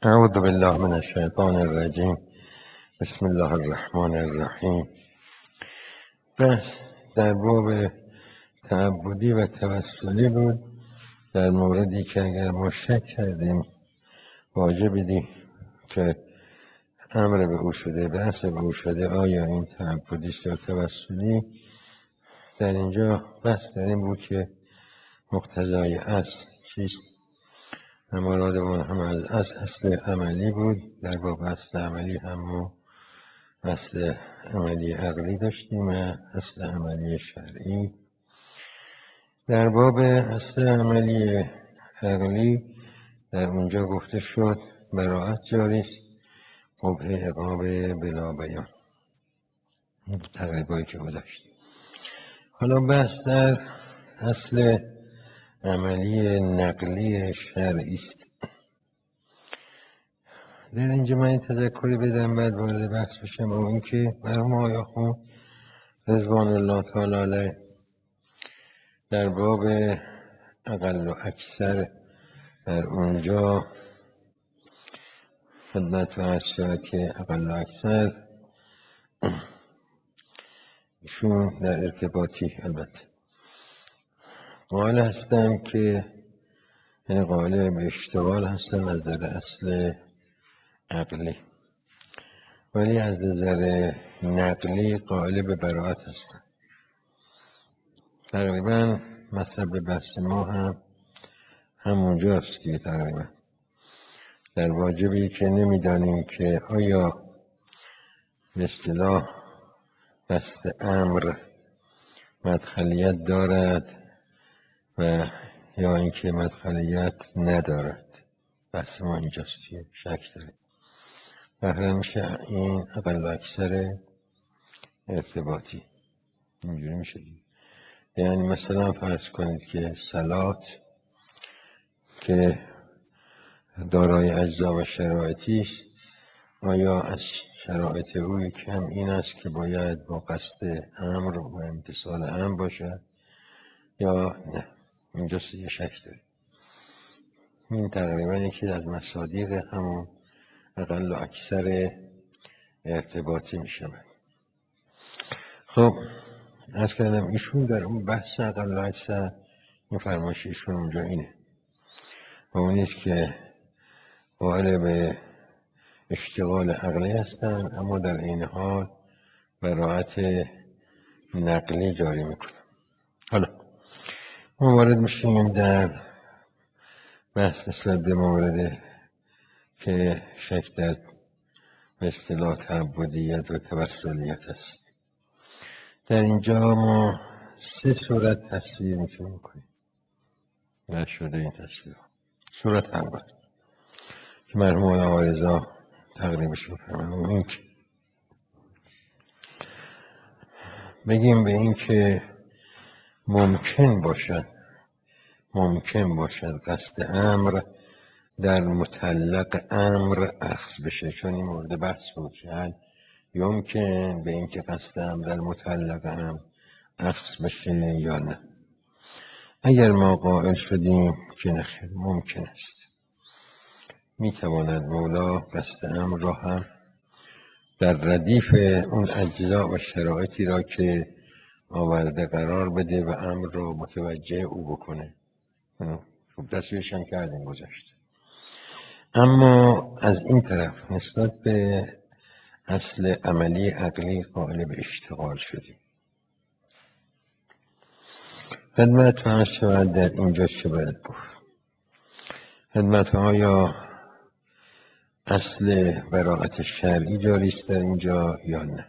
أعوذ بالله من الشیطان الرجیم. بسم الله الرحمن الرحیم. بحث در باب تعبدی و توسلی بود، در موردی که اگر ما شک کردیم واجبی که امر به او شده، بحث به او شده، آیا این تعبدی است یا توسلی. در اینجا بحث در این بود که مقتضای اصل چیست. مرادمان هم از اصل عملی بود. در باب اصل عملی هم ما اصل عملی عقلی داشتیم و اصل عملی شرعی. در باب اصل عملی عقلی در اونجا گفته شد براءت جاری است، قبح عقاب بلا بیان، تقریبایی که گذاشت. حالا بحث در اصل عملی نقلی شرعی است. در اینجا من این تذکری بدم بعد وارد بحث بشم. و این که مرحوم آقای آخوند رضوان الله تعالی علیه در باب اقل و اکثر در اونجا خدمت و عرض شود که اقل و اکثر ایشون در ارتباطی البته قائل هستم که یعنی قائل به اشتغال هستم از نظر اصل عقلی، ولی از نظر نقلی قائل به براءت هستم. تقریبا مصب بحث ما هم همونجاست دیگه. تقریبا در واجبی که نمیدانیم که آیا به اصطلاح بست امر مدخلیت دارد و یا اینکه مدخلیت ندارد. بحث ما اینجاست که شک داریم. بهره میشه این اقل و اکثر ارتباطی اینجوری میشه دیگه. یعنی مثلا فرض کنید که صلات که دارای اجزا و شرایطی است، آیا از شرایط او کم این است که باید با قصد امر و امتصال امر باشد یا نه؟ اینجا یه شک داریم. این تقریبا یکی از مصادیق همون اقل و اکثر ارتباطی می شود. خب از کردم ایشون در اون بحث اقل و اکثر این فرمایش ایشون اونجا اینه و اون نیست که قائل به اشتغال عقلی هستن اما در این حال براءت نقلی جاری میکنن. حالا ما وارد میشیم در بحث نسبت به مورد که شک در به اصطلاح تعبدیت و توسلیت است. در اینجا ما 3 صورت تصویر میتونیم کنیم نشده این تصویر. صورت اول که مرحوم آقای رضا تقریبش بفرمایند، این که بگیم به این که ممکن باشد قصد امر در مطلق امر اخذ بشه، چون این مورد بحث بود که یمکن به این که قصد امر در مطلق امر اخذ بشه یا نه. اگر ما قائل شدیم که نخیر ممکن است، میتواند مولا قصد امر را هم در ردیف اون اجزا و شرایطی را که آورده قرار بده و امر را متوجه او بکنه. خب تصویرش هم کردیم گذشته. اما از این طرف نسبت به اصل عملی عقلی قائل به اشتغال شدیم. خدمت ها شود در اینجا چه باید گفت؟ خدمت آیا اصل براءت شرعی جاری است در اینجا یا نه؟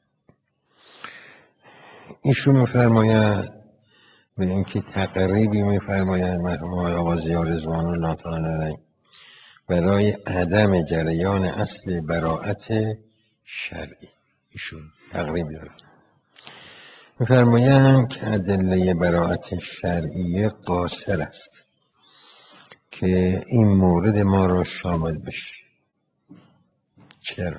ایشون میفرماید به اینکه تقریبی میفرماید مرحوم آقا ضیا رضوان الله تعالی علیه برای عدم جریان اصل براءت شرعی. ایشون تقریبی دارد. میفرمایند که ادله براءت شرعی قاصر است که این مورد ما را شامل بشه. چرا؟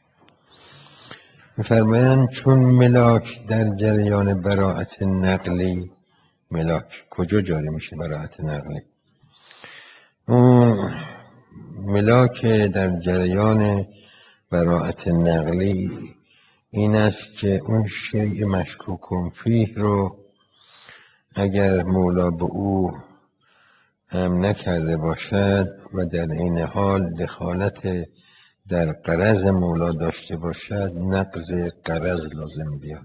میفرمایند چون ملاک در جریان براءت نقلی، ملاک کجا جاری میشه؟ براءت نقلی اون ملاک در جریان براءت نقلی این است که اون شیء مشکوک فیه رو اگر مولا به او امر نکرده باشد و در این حال دخالت در غرض مولا داشته باشد نقض غرض لازم بیاد.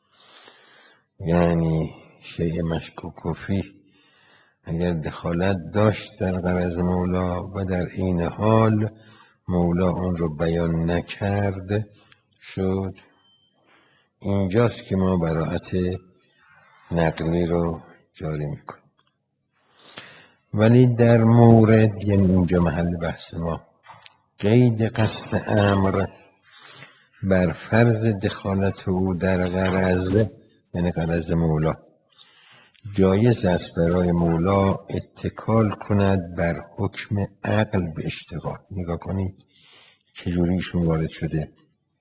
یعنی شیء مشکوک فیه اگر دخالت داشت در غرض مولا و در این حال مولا اون رو بیان نکرد شد، اینجاست که ما براءت نقلی رو جاری میکنیم. ولی در مورد، یعنی اینجا محل بحث ما، قید قصد امر بر فرض دخالت او در غرض، یعنی غرض مولا، جایز است برای مولا اتکال کند بر حکم عقل به اشتغال. نگاه کنید چجوری ایشون وارد شده.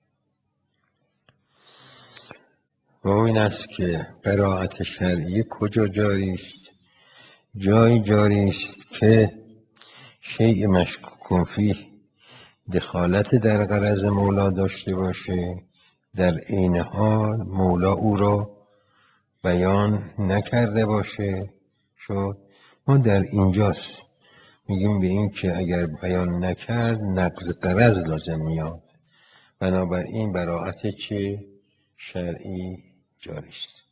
و این است که براءت شرعی کجا جاری است؟ جایی جاری است که شیء مشکوک فیه دخالت در غرض مولا داشته باشه، در این حال مولا او را بیان نکرده باشه شد. ما در اینجاست میگیم به این که اگر بیان نکرد نقض غرض لازم میاد، بنابراین براءت چه شرعی جاری است.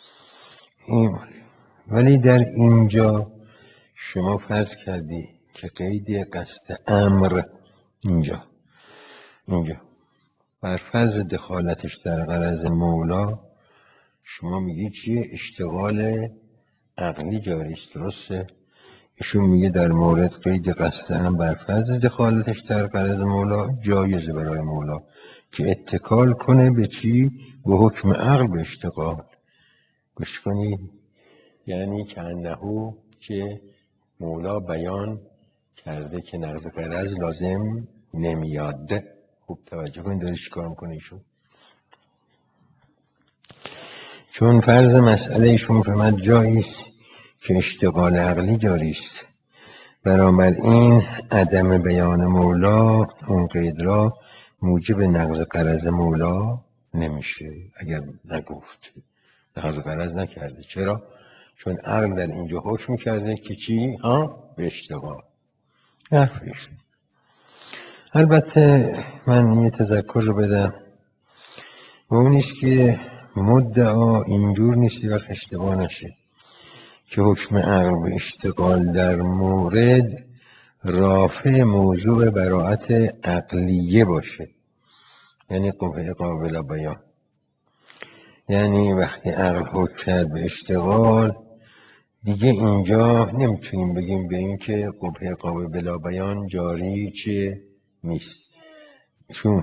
ولی در اینجا شما فرض کردی که قید قصد امر اینجا بر فرض دخالتش در غرض مولا شما میگی چیه؟ اشتغال عقلی جاری است. درسته؟ ایشون میگه در مورد قید قصد امر بر فرض دخالتش در غرض مولا جایزه برای مولا که اتکال کنه به چی؟ به حکم عقل به اشتغال. گوش کنید، یعنی که انهو که مولا بیان کرده که نقض غرض لازم نمیاد. خوب توجه کنید داره چیکار میکنه ایشون. چون فرض مسئله ایشون فرمود جایی است که اشتغال عقلی جاری است، بنابراین عدم بیان مولا اون قید را موجب نقض غرض مولا نمیشه. اگر نگفت نقض غرض نکرده. چرا؟ چون عقل در اینجا حکم کرده که چی؟ به اشتغال. حرفش. البته من یه تذکر رو بدم و اون نیست که مدعا اینجور نیستی وقت اشتباه نشه که حکم عقل به اشتغال در مورد رافع موضوع براءت عقلیه باشه، یعنی قبح قابل بیان. یعنی وقتی عقل حکم کرد به اشتغال دیگه اینجا نمیتونیم بگیم به این که قبح قابل بلا بیان جاری چه نیست. چون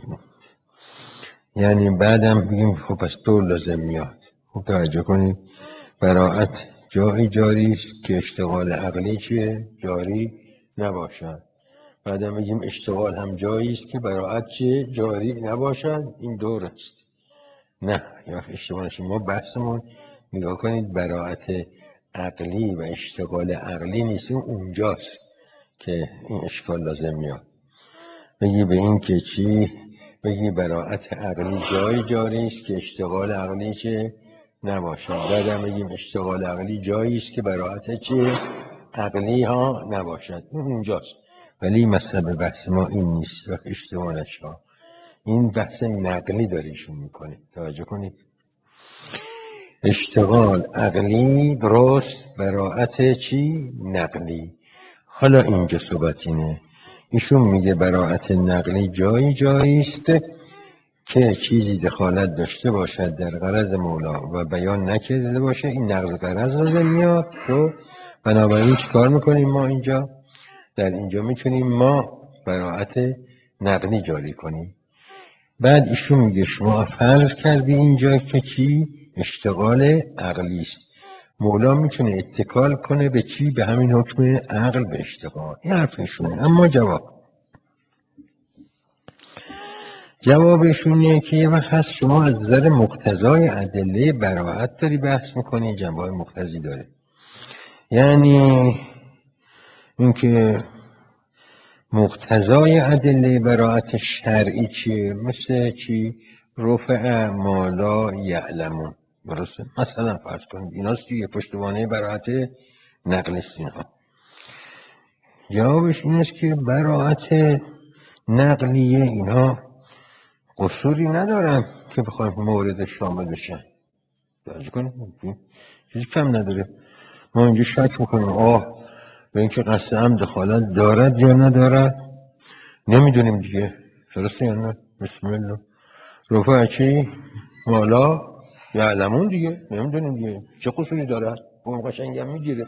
یعنی بعدم بگیم خب پس دور لازم میاد. خب توجه کنید براءت جایی جاری است که اشتغال عقلی چه جاری نباشد، بعدم بگیم اشتغال هم جایی است که براءت چه جاری نباشد. این دور است. نه یه وقت اشتباه نشیم. ما بحثمون نگاه کنید براءت عقلی و اشتغال عقلی نیست، اونجاست که این اشکال لازم میاد. بگی به این که چی؟ بگی براءت عقلی جایی جاری است که اشتغال عقلی چه نباشد، بعدم بگیم اشتغال عقلی جایی است که براءت چه عقلی ها نباشد. اونجاست. ولی مطلب بحث ما این نیست و اشتباه نشه. این بحث نقلی داریشون میکنه. توجه کنید اشتغال عقلی درست، براءت چی؟ نقلی. حالا اینجا صحبت اینه، ایشون میگه براءت نقلی جایی است که چیزی دخالت داشته باشد در غرض مولا و بیان نکرده باشه، این نقض غرض لازم میاد. تو بنابراین چیکار میکنیم ما اینجا؟ در اینجا میتونیم ما براءت نقلی جاری کنیم. بعد ایشون میگه شما فرض کردی اینجا که چی؟ اشتغال عقلی است. مولا میتونه اتکال کنه به چی؟ به همین حکم عقل به اشتغال. این حرفشونه. اما جوابشونه که یه وقت هست شما از نظر مقتضای ادله براءت داری بحث میکنی، جنبه مقتضی داره. یعنی اینکه مقتضای ادله براءت شرعی چیه؟ مثل چی؟ رفع ما لا یعلمون. درسته؟ مثلا فرض کنید ایناست دیگه پشتوانه براءت نقل است اینها. جوابش این است که براءت نقلیه اینها قصوری ندارن که بخوایم مورد شامل بشن. توجه کنید چیزی کم نداره. ما اینجا شک میکنیم به اینکه قصد عمد دخالت دارد یا ندارد نمیدونیم دیگه. درسته یا نه؟ بسم الله. رفع چی؟ مالا یعلمون دیگه نمیدونیم دیگه چه قصوری دارد. اون قشنگ هم میگیره.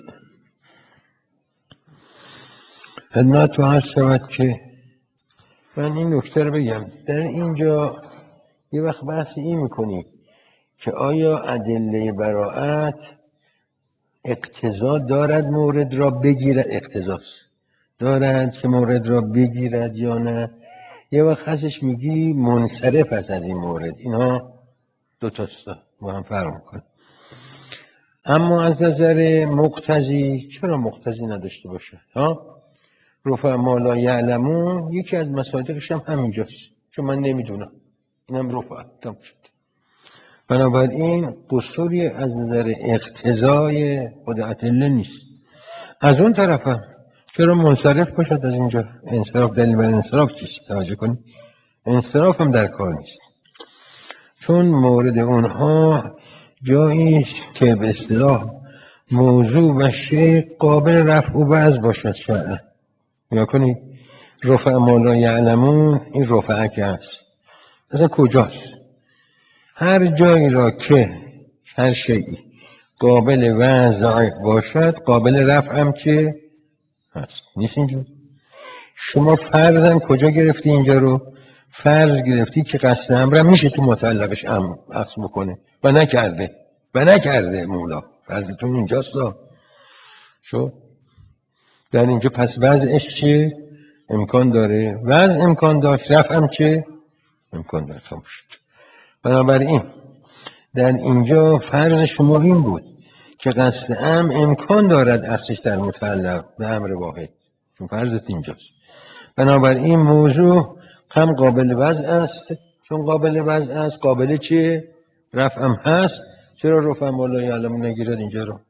خدمت رو عرض شود که من این نکته رو بگم. در اینجا یه وقت بحث این میکنی که آیا ادله براءت اقتضا دارد مورد را بگیرد، اقتضاست دارد که مورد را بگیرد یا نه. یه وقت هستش میگی منصرف است از این مورد. اینا دو تاست با هم فرق میکنه. اما از نظر مقتضی چرا مقتضی نداشته باشه؟ رفع ما لا یعلمون یکی از مصادیقش هم همینجاست، چون من نمیدونم. اینم رفع تمام شد. بنابراین قصوری از نظر اقتضای خود ادله نیست. از اون طرف هم چرا منصرف باشد از اینجا؟ انصراف، دلیل بر انصراف چیست؟ توجه کنید. انصراف هم در کار نیست، چون مورد اونها جایی است که به اصطلاح موضوع و شیء قابل رفع و وضع باشد شرعا. یا کنید رفع ما لا یعلمون، این رفعه که هست مثلا کجاست؟ هر جایی را که هر شیئی قابل وضع باشد قابل رفع هم چه هست. نیست اینجا؟ شما فرضاً کجا گرفتی اینجا رو؟ فرض گرفتی که قصد امر میشه تو متعلقش عطف بکنه و نکرده مولا. فرضتون اینجاست. شو در اینجا پس وضعش چه امکان داره؟ وضع امکان داشت، رفع هم چه امکان داره. خاموش شد. بنابراین در اینجا فرض شما این بود که قصد امکان دارد عطفش در متعلق به امر واحد، چون فرضت اینجاست. بنابراین موضوع هم قابل وضع است، چون قابل وضع است قابل چه رفع هم هست. چرا رفع ما لا یعلمون نگیرد اینجا رو؟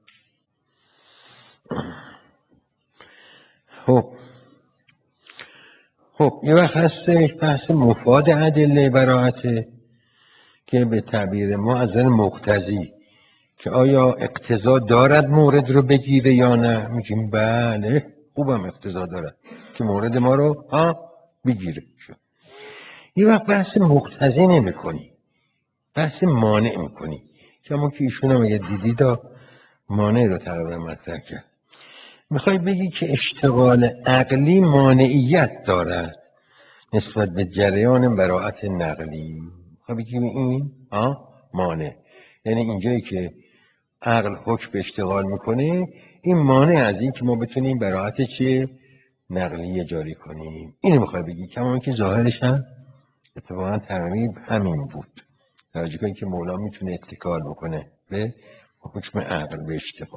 خب یه وقت هست بحث مفاد ادله براءته که به تعبیر ما از نظر مقتضی که آیا اقتضا دارد مورد رو بگیره یا نه. میگیم بله خوبم اقتضا دارد که مورد ما رو بگیره. یه وقت بحث مقتضی نمی کنی، بحث مانع میکنی. کما که ایشون هم اگه دیدید مانع رو تقریبا مطرح کرد. میخوای بگی که اشتغال عقلی مانعیت دارد نسبت به جریان براءت نقلی. میخوای بگی این مانع، یعنی اینجایی که عقل حکم به اشتغال میکنه این مانع از این که ما بتونیم براءت چه نقلیه جاری کنیم. اینو میخوای بگی. کما که ظاهرش هم اتفاقا تقریب همین بود. توجه کنید که مولا میتونه اتکال بکنه به حکم عقل به اشتغال.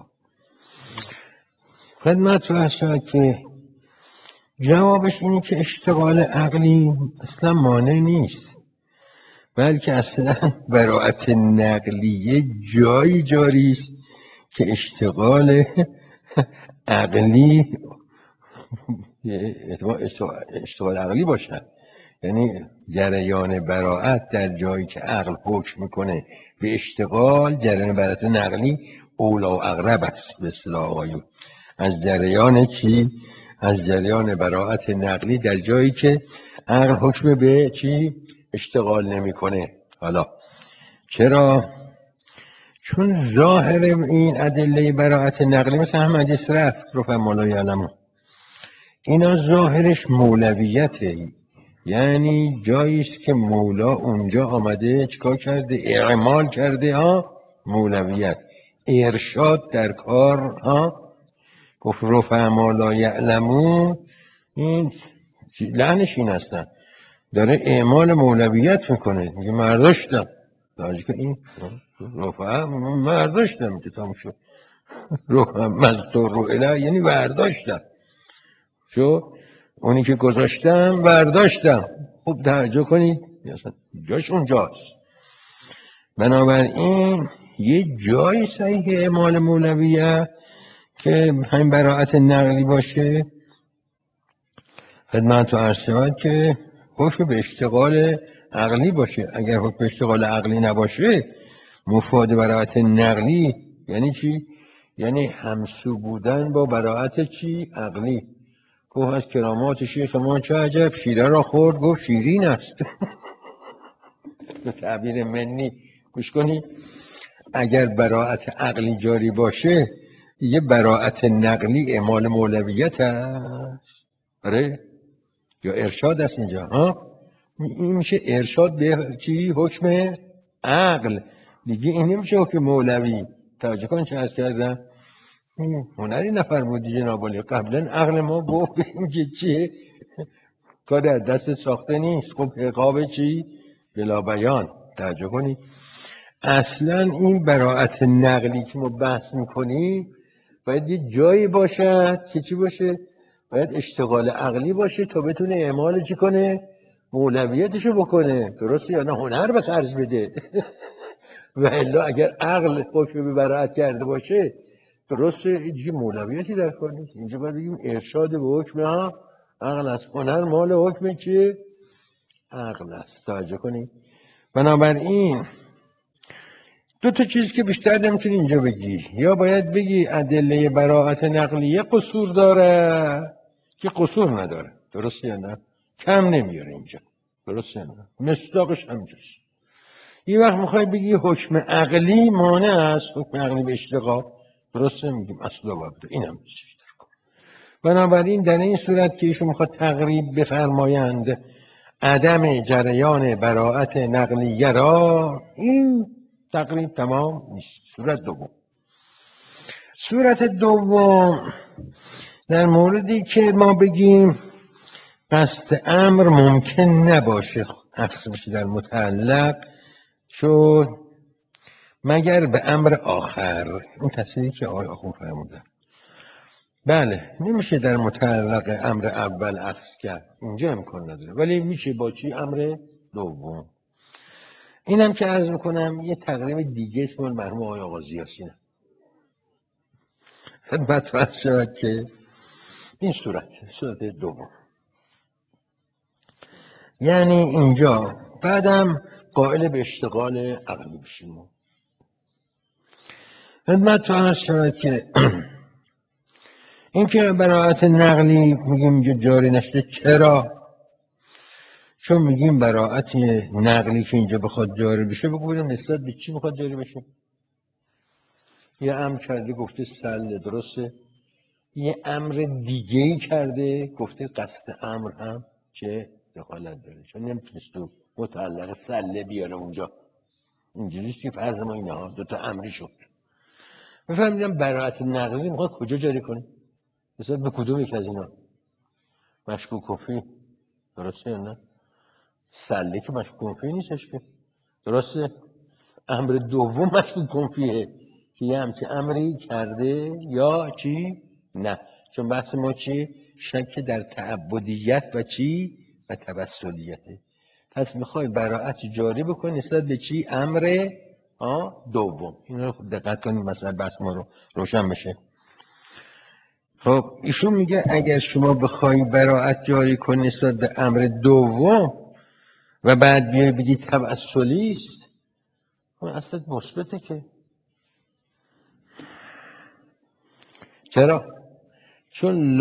خدمت رو هست که جوابش اینه که اشتغال عقلی اصلا مانع نیست، بلکه اصلا براءت نقلیه جایی جاری است که اشتغال عقلی اشتغال عقلی باشد. یعنی جریان براءت در جایی که عقل حکم میکنه به اشتغال، جریان براءت نقلی اولا و اقرب است به اصطلاح آقایون از جریان چی؟ از جریان براءت نقلی در جایی که عقل حکم به چی؟ اشتغال نمیکنه. حالا چرا؟ چون ظاهر این ادله براءت نقلی مثل هم حدیث رفع ما لا یعلمون، اینا ظاهرش مولویته. یعنی جایی است که مولا اونجا آمده چیکار کرده؟ اعمال کرده مولویت، ارشاد در کار گفت رفع ما لا یعلمون. این لعنش این هستن داره اعمال مولویت میکنه. میگه مرداشتم که این رفع مرداشتم که تام شد. رفع مزدور رو اله یعنی برداشتم شو. اونی که گذاشتم برداشتم. خوب توجه کنید، جاش اونجاست. بنابراین یه جای صحیح اعمال مولویه که همین براعت نقلی باشه. خدمت تو عرض شود که حکم به اشتغال عقلی باشه. اگر حکم به اشتغال عقلی نباشه، مفاد براعت نقلی یعنی چی؟ یعنی همسو بودن با براعت چی؟ عقلی. گفت از کرامات شیخ ما چه عجب، شیره را خورد گفت شیرین است. به تعبیر منی گوش کنی، اگر براعت عقلی جاری باشه یه براعت نقلی اعمال مولویت هست. آره یا ارشاد است اینجا ها. این میشه ارشاد به چی؟ حکم عقل دیگه. این نمیشه حکم مولوی. توجه کن چه عرض کردم. هنری نفرمودی جناب عالی، قبلا عقل ما گفت که چیه کار از دست ساخته نیست. خب عقاب چی؟ بلا بیان. توجه کنی اصلا این براعت نقلی که ما بحث میکنیم باید یه جایی باشد که چی باشه؟ باید اشتغال عقلی باشه تا بتونه اعمال چی کنه؟ مولویتشو بکنه. درسته یا نه؟ هنر به خرج بده. و الا اگر عقل حکم به براعت کرده باشه، درسته دیگه مولویتی در کار نیست. اینجا باید بگیم ارشاد به حکم عقل است. هنر مال حکم چیه؟ عقل است. توجه کنید. بنابراین دو تا چیز که بیشتر نمیتونی اینجا بگی، یا باید بگی ادله براعت نقلیه قصور داره که قصور نداره. درسته یا نه؟ کم نمیاره اینجا. درسته یا نه؟ مصداقش همینجاست. یه وقت میخوای بگی حکم عقلی مانع است، حکم عقلی به اشتغال، درسته میگیم اصلا وابده. این هم چیز داره. بنابراین در این صورت که ایشون میخواد تقریب بفرمایند عدم جریان براعت نقلیه را، این تقریب تمام نیست. صورت دوم در موردی که ما بگیم قصد امر ممکن نباشه اخذ بشه در متعلق، چون مگر به امر آخر. اون تصریحی که آقای آخون فرمودن، بله نمیشه در متعلق امر اول اخذ کرد، اینجا امکان نداره، ولی میشه با چی؟ امر دوم. اینم که عرض میکنم یه تقریب دیگه اسم مرحوم آقای آقا ضیاءسینه. خدمت فرض شود که این صورت دوم، یعنی اینجا بعدم قائل به اشتغال عقلی بشیم. خدمت فرض شود که این که براعت نقلی میگیم اینجا جاری نشده. چرا؟ چون میگیم براعت نقلی که اینجا بخواد جاری بشه، بگویم نسبت به چی بخواد جاری بشه؟ یه امر کرده گفته سله، درسته؟ یه امر دیگه‌ای کرده گفته قصد امر هم چه دخالت داره، چون نمیتونست تو متعلق سله بیاره اونجا. اینجوریست که فرض ما اینه ها، دوتا امری شد. بفهمیدم براعت نقلی میخواد کجا جاری کنه؟ مثلا به کدوم یک از اینا؟ مشکوک کفی، درسته یا نه؟ سله که مشکوک کفی نیستش که، درسته؟ امر دوم مشکوک کفیه که یه همچه امری کرده یا چی؟ نه، چون بحث ما چی؟ شک در تعبدیت و چی؟ و توسلیته. پس میخوای براعت جاری بکنی نسبت به چی؟ امر دوم. این رو دقت کنید مثلا بحث ما رو روشن بشه. خب ایشون میگه اگر شما بخوای براعت جاری کنی نسبت به امر دوم و بعد بیای بگی توسلی است، اون اصلا مثبته که. چرا؟ چون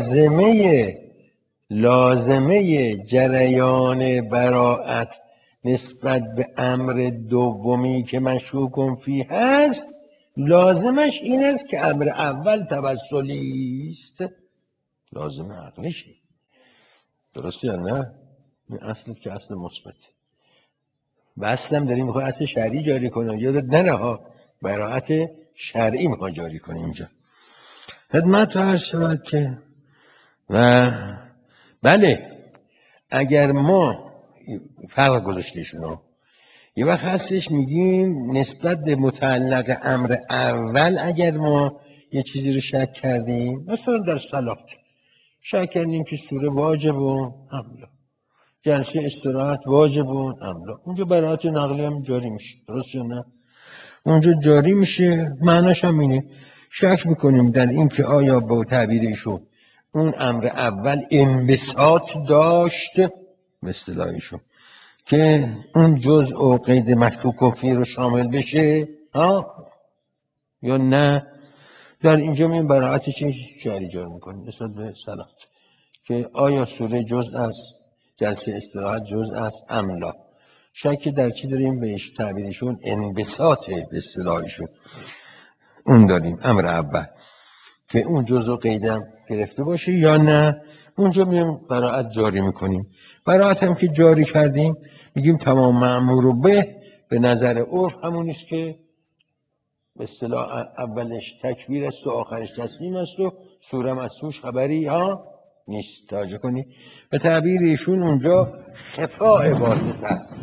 لازمه جریان براعت نسبت به امر دومی که مشکوک فی هست، لازمش این است که امر اول توسلی است. لازم عقلیشه، درسته یا نه؟ این اصلی که اصل مثبت. و اصلا داریم میخواه اصل شرعی جاری کنه، یادت نره ها، براعت شرعی میخواه جاری کنه اینجا. خدمت عرض شود که و بله اگر ما فرق گذاشتیشونو یه وقت هستش میگیم نسبت به متعلق امر اول اگر ما یه چیزی رو شک کردیم، مثلا در صلات شک کردیم که سوره واجب و املا، جلسه استراحت واجب و املا. اونجا براعت نقلی هم جاری میشه، درست یا نه؟ اونجا جاری میشه، معناش هم اینه. شک میکنیم در این که آیا با تعبیرشون اون امر اول انبساط داشت به اصطلاحشون که اون جزء و قید مشکوک و فی رو شامل بشه یا نه. در اینجا می براعت چی جاری میکنیم نسبت به صلات که آیا سوره جزء است، جلسه استراحت جزء است املا. شک در چی داریم؟ بهش تعبیرشون انبساط به اصطلاحشون اون داریم امر اول که اون جزء قیدم گرفته باشه یا نه. اونجا میام براعت جاری میکنیم. براعت هم که جاری کردیم میگیم تمام مأمور به نظر عرف همونیست که به اصطلاح اولش تکبیر است و آخرش تسلیم است و سورم از توش خبری نیست. توجه کنی به تعبیر ایشون اونجا خفاء واسطه است،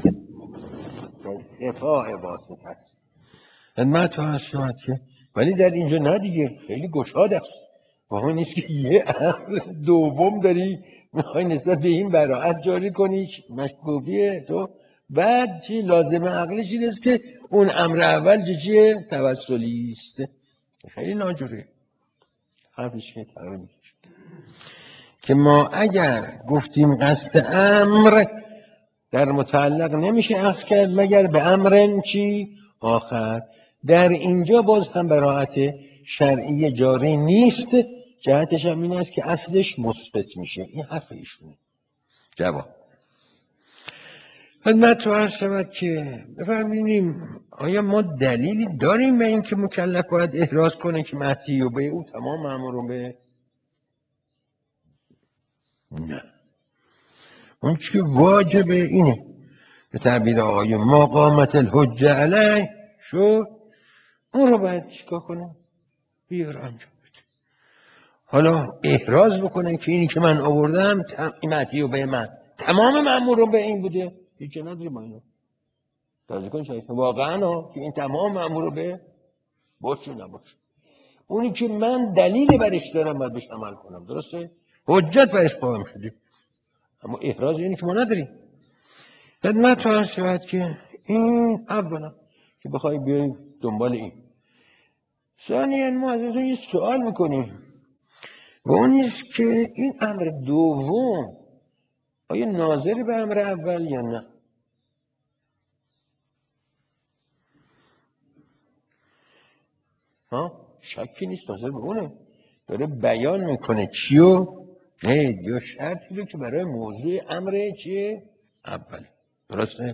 خفاء واسطه است. خدمت هست شما که ولی در اینجا نه دیگه، خیلی گشاد است. واقعا نیست که یه امر دوم داری میخوای نسبت به این براعت جاری کنی مشکوکیه تو، بعد چی لازمه عقلی چی است که اون امر اول چیه توسلی است. خیلی ناجوره حرفش که تقریبا که ما اگر گفتیم قصد امر در متعلق نمیشه اخذ کرد مگر به امرن چی آخر. در اینجا باز هم براعت شرعی جاری نیست. جهتش هم این است که اصلش مثبت میشه. این حرف ایشونه. جواب خدمت رو عرض شود که بفرماییم آیا ما دلیلی داریم به این که مکلف باید احراز کنه که مهدی و به او تمام مأمور به نه. اون که واجبه اینه به تعبیر آقای مقامت الحجه علیه شد اون رو باید چیکار کنه؟ بیار انجام بده. حالا احراز بکنه که اینی که من آوردم مهدی و به من تمام مأمور به این بوده، هیچ جا نداری ما اینو توجه کنید شاید واقعا که این تمام مأمور به باشه نباشه. اونی که من دلیل برش دارم باید بهش عمل کنم، درسته؟ حجت برش قائم شده، اما احراز اینی که ما نداریم. خدمت عرض شود که این اولا که بخوای بیای دنبال این. ثانیاً ما از این سوال میکنیم و اون نیست که این امر دوم آیا ناظر به امر اول یا نه؟ شکی نیست ناظر به اونه، داره بیان میکنه چیو؟ قید یا شرطی رو که برای موضوع امر چیه؟ اوله، درسته؟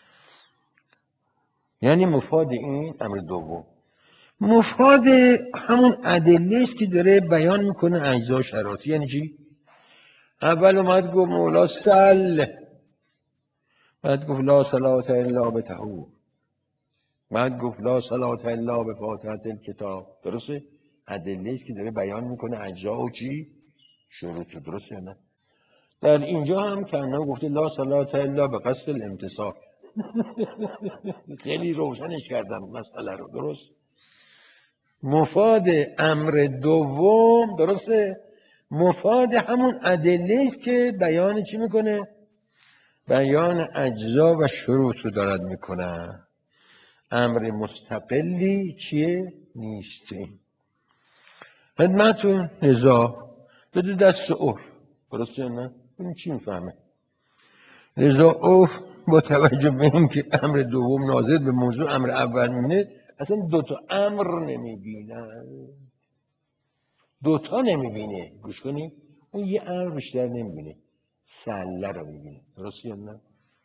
یعنی مفاد این امر دوم مفاد همون ادله است که داره بیان میکنه اجزا شرایطی. یعنی چی؟ اول اومد گفت مولا سل، بعد گفت لا صلاة الا بطهور، بعد گفت لا صلاة الا بفاتحة الکتاب. درسته؟ ادله است که داره بیان میکنه اجزا و چی؟ شروط. درسته یا نه؟ در اینجا هم که انه گفته لا صلاة الا به قصد الامتصال. خیلی روشنش کردم مسئله رو. درست؟ مفاد امر دوم درسته؟ مفاد همون ادله است که بیان چی میکنه؟ بیان اجزا و شروط رو دارد میکنه. امر مستقلی چیه؟ نیسته. خدمتون رضا به دو دست عرف، درسته یا نه؟ این چی میفهمه؟ رضا عرف با توجه به این که امر دوم ناظر به موضوع امر اول مونه اصلا دوتا امر نمیبینه، دوتا نمیبینه. گوش کنی اون یه امر بیشتر نمیبینه، سله رو میبینه. درسته یا نه؟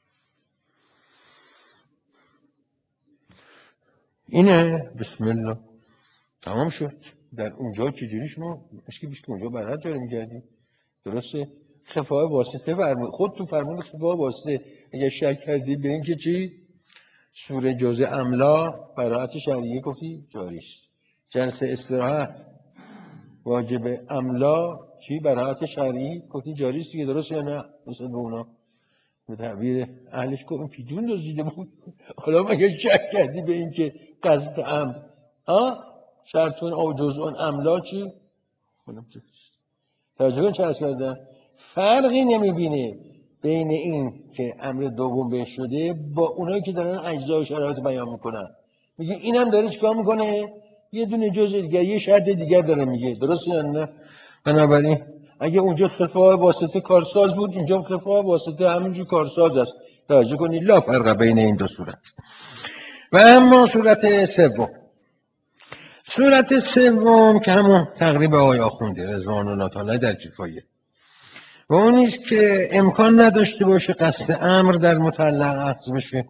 اینه. بسم الله تمام شد. در اونجا چجوری شما مشکل بیشتر اونجا برات جاری میگردی؟ درسته؟ خفای واسطه فرمود خودتون فرمود خفای واسطه. اگه شک کردی به این که چی؟ سوره جزء املا براعت شرعیه گفتی جاریست. جلسه استراحت واجب املا چی براعت شرعی گفتی جاریست دیگه. درسته یا نه؟ مثل به اونا به تعبیر اهلش گفت این پیدون دزدیده بود. حالا مگه شک کردی به این که قصد شرطون او جزء املا چی؟ خودم چه توجه کن چه عرض کردم، فرقی نمیبینه بین این که امر دوم بهش شده با اونایی که دارن اجزا و شرایط بیان میکنن. میگه اینم داره چیکار میکنه؟ یه دونه جزء دیگه، یه شرط دیگر داره میگه. درسته یا نه؟ بنابراین اگه اونجا خفای واسطه کارساز بود، اینجا خفای واسطه همینجور کارساز است. توجه کنید، لا فرق بین این دو صورت. و اما صورت سوم، صورت سوم که همون تقریب آقای آخونده رضوان الله تعالی در کفایه، و اون نیست که امکان نداشته باشه قصد امر در متعلق عطف بشه،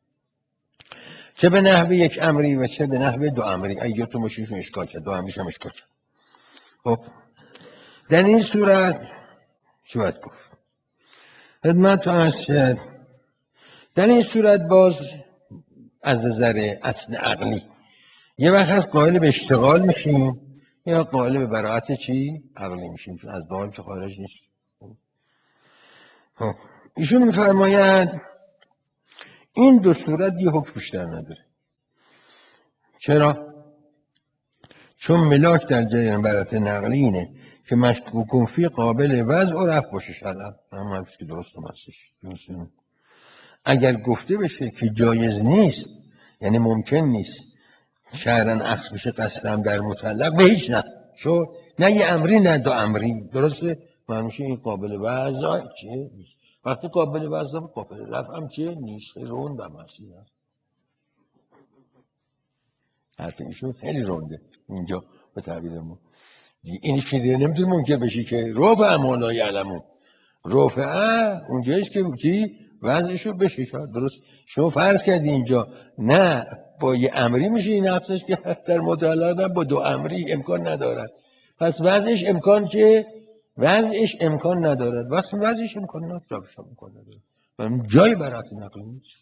چه به نحو یک امری و چه به نحو دو امری. ایاتو مشیشون اشکال کرد، دو امریش هم اشکال کرد. خب در این صورت چی باید گفت؟ خدمت عرض شد در این صورت باز از نظر اصل عقلی یه وقت هست قائل به اشتغال میشیم، یا قائل به براعت چی؟ عقلی میشیم، چون از دال که خارج نیست. خب ایشون میفرماید این دو صورت یه حکم بیشتر نداره. چرا؟ چون ملاک در جریان براعت نقلی اینه که مشکوک فی قابل وضع و رفع باشه شرعا. هم حرفی که درست هم هستش. اگر گفته بشه که جایز نیست، یعنی ممکن نیست شرعاً اخذ بشه قصدم در مطلق، به هیچ نه شو، نه یه امری نه دو امری. درسته؟ معنیشه این قابل وضع چیه؟ نیست. وقتی قابل وضع قابل رفع هم چیه؟ نیست. روند هم هستی هست. حرف ایشون خیلی رونده اینجا به تعبیر ما. این چیزی نمیتونه منکر بشی که رفع امالا یعلمون، رفعه اونجاییست که چی؟ وضعشو بشه. درست شما فرض کردی اینجا نه با یه امری میشه این افزش که در مطلق، نه با دو امری امکان ندارد. پس وضعش امکان چه؟ وضعش امکان ندارد. وقتی وضعش امکان ندارد جابش امکان ندارد و جای برات نقل نیست.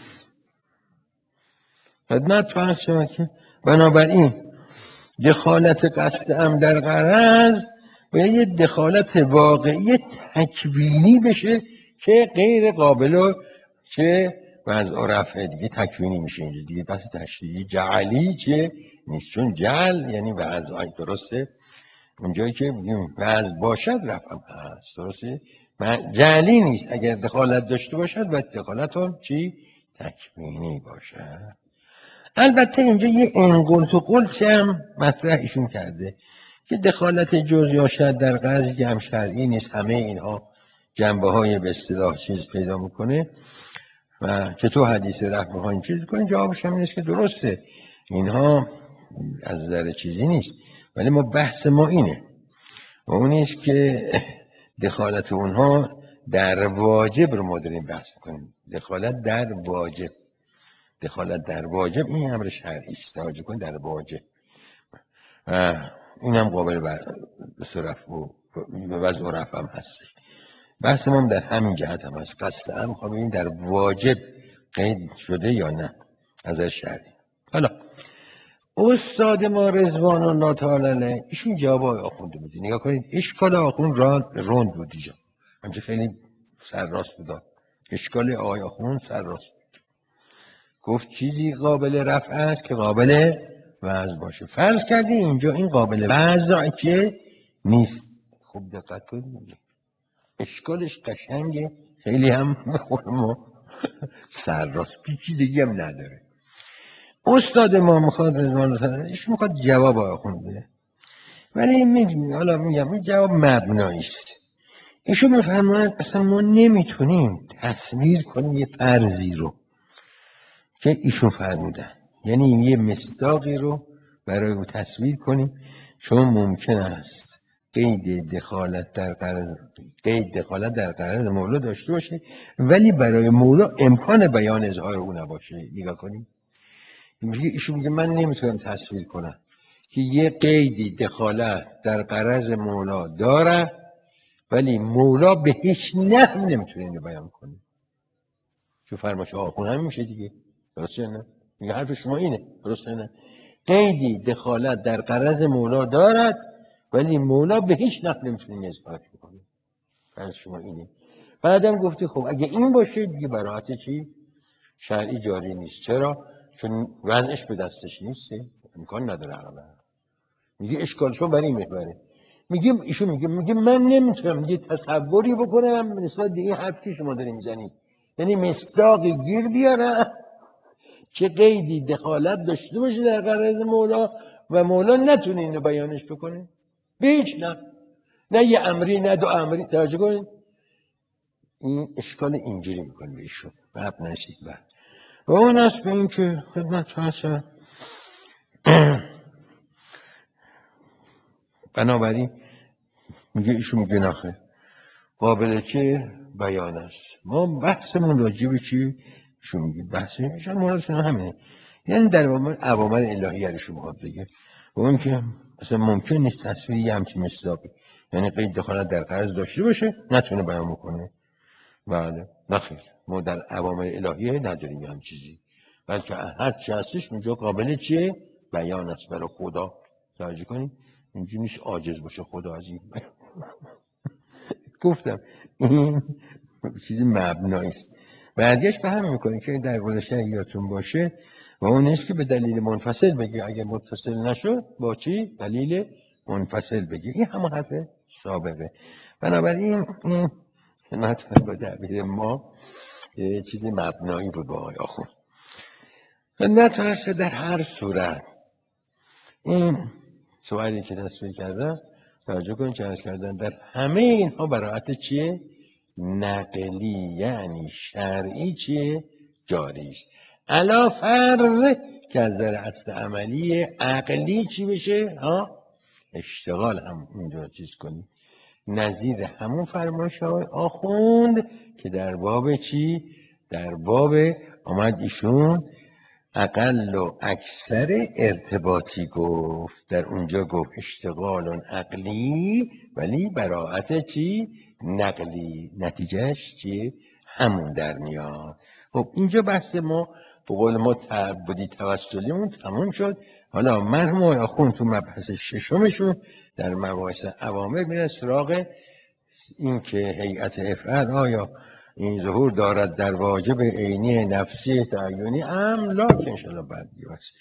خدمت فرض شما که بنابراین دخالت قصد ام در غرض باید یه دخالت واقعی تکوینی بشه که غیر قابل چه وضع و رفع دیگه تکوینی میشه اینجا دیگه. پس تشریعی جعلی چه نیست، چون جعل یعنی وضع. درسته؟ اونجایی که وضع باشد رفع هم هست. درسته؟ جعلی نیست. اگر دخالت داشته باشد باید دخالت هم چی؟ تکوینی باشد. البته اینجا یه انقلت و قلت هم مطرح ایشون کرده که دخالت جز یا شد در قضی که هم شرعی نیست، همه اینها جنبه های به اصطلاح چیز پیدا میکنه و چطور حدیث رفع ها این چیز کنه. جوابش هم نیست که درسته اینها از نظر چیزی نیست، ولی ما بحث ما اینه و اون نیست که دخالت اونها در واجب رو ما داریم بحث کنیم. دخالت در واجب، دخالت در واجب این امر شرعی است. توجه کن، در واجب این هم قابل به صرف و به وضع و رفع هم هست. بحث ما در همین جهت هم هست. قصد هم خواهیم این در واجب قید شده یا نه از شرعی. حالا استاد ما رضوان الله تعالی علیه ایشون جواب آخونده بوده. نگاه کنید اشکال آخوند روند بود اینجا، همچه خیلی سر راست بود. اشکال آقای آخوند سر راست بود. گفت چیزی قابل رفع است که قابل وضع باشه. فرض کردی اینجا این قابل وضع که نیست. خوب دقت کنید، اشکالش قشنگه، خیلی هم خود ما سر راست، پیچیدگی هم نداره. استاد ما میخواد رضوان الله ایشون میخواد جواب آخوند بده، ولی میگم حالا میگم این جواب مبنایی است. ایشون میفرماید اصلا ما نمیتونیم تصویر کنیم یه فرضی رو که ایشون فرمودن، یعنی یه مصداقی رو برای او تصویر کنیم، چون ممکن است قید دخالت در قرض مولا داشته باشه ولی برای مولا امکان بیان اظهار او نباشه. نگاه کنیم ایشون میگه من نمیتونم تصویر کنم که یه قیدی دخالت در قرض مولا داره ولی مولا به هیچ نحو نمیتونه اینو بیان کنه. چون فرمایش آخون همین میشه دیگه. درسته نه؟ میگه حرف شما اینه. درسته نه؟ قیدی دخالت در قرض مولا دارد ولی مولا به هیچ نحو نمیتونه اثبات کنه. فرض شما اینه. بعدم گفتی خب اگه این باشه دیگه براعت چی؟ شرعی جاری نیست. چرا؟ چون وضعش به دستش نیست، امکان نداره عقلا. میگه اشکال شما برای این محوره. ایشون میگه من نمیتونم یه تصوری بکنم نسبت به این حرف که شما دارین میزنید، یعنی مصداقی گیر بیارم که قیدی دخالت داشته باشه در غرض مولا و مولا نتونه اینو بیانش بکنه به هیچ نه یه امری نه دو امری. توجه کنید این اشکال اینجوری میکنه به ایشون و نشید و اون است به این که خدمت هست. بنابراین میگه ایشون میگه نخیر قابل چه بیان است. ما بحثمون راجع به چی ایشون میگه بحثش مرادشون همینه، یعنی در اوامر الهی رو شما بگه و اون که مثلا ممکن نیست تصویری همچین مصداقی یعنی قید دخالت در قرض داشته باشه نتونه بیان بکنه. بله نخیر ما در اوامر الهی نداریم هم چیزی، بلکه هر چی هستش اونجا قابل چیه بیان است برای خدا. توجه کنید اینجوری نیست عاجز باشه خدا از این گفتم این چیزی مبنایی است. برگشت به همین میکنه که در گذشته یادتون باشه و اون نیست که به دلیل منفصل بگی، اگه متصل نشد با چی دلیل منفصل بگی. این همون حرف سابقه. بنابراین این مطلب با تعبیر ما چیزی مبنایی بود با آقای آخوند. نترسه در هر صورت این سوالی که تصویر کردم توجه کنید که عرض کردن در همه اینها براعت چیه نقلی یعنی شرعی چیه جاری است، علا فرض که از نظر اصل عملی عقلی چی بشه اشتغال هم اونجا چیز کنید نظیر همون فرمایش های آخوند که در باب چی در باب آمد ایشون اقل و اکثر ارتباطی گفت، در اونجا گفت اشتغال عقلی ولی براعت چی نقلی، نتیجهش چیه همون در میاد. خب اینجا بحث ما به قول ما تعبدی توسلیمون تموم شد. حالا مرحوم آخوند تو مبحث ششمشون در مباحث اوامر میره سراغ این که هیئت افعال آیا این ظهور دارد در واجب عینی نفسی تعینی ام لا که انشاءالله بعد